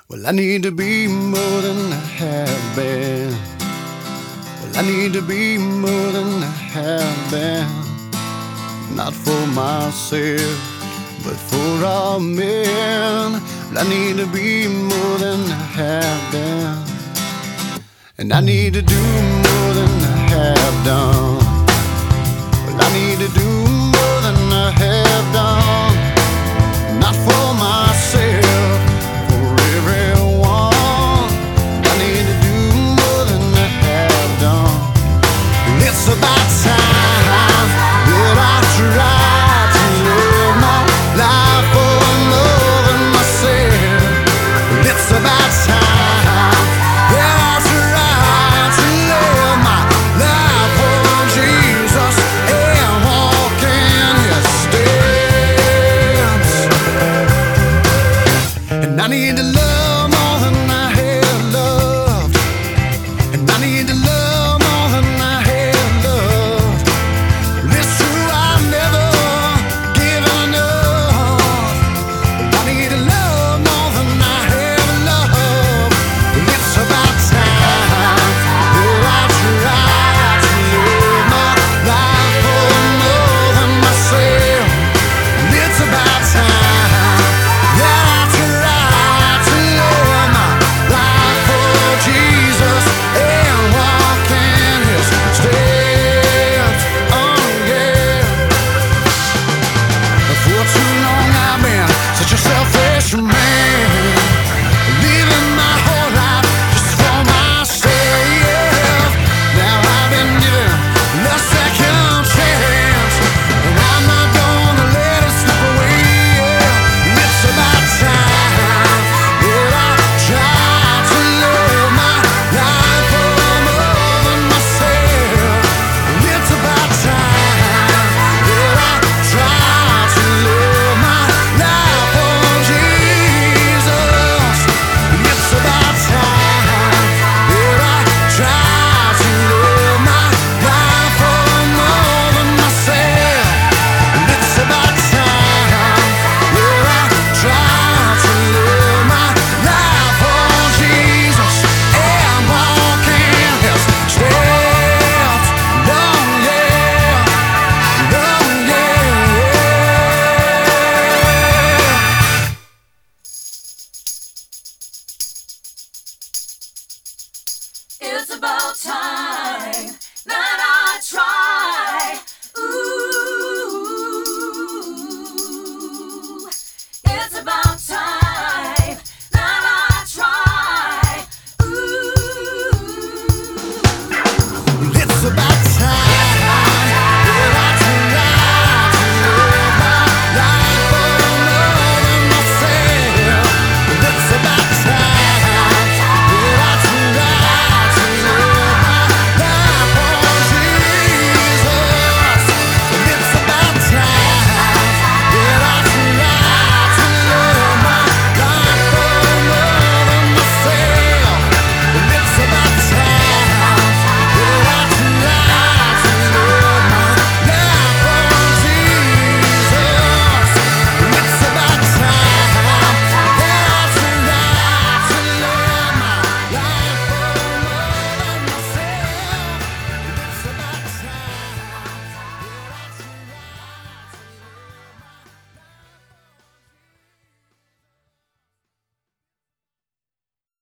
Well, I need to be more than I have been. Well, I need to be more than I have been. Not for myself, but for all men. Well, I need to be more than I have been. And I need to do more than I have done. Well, I need to do more than I have done.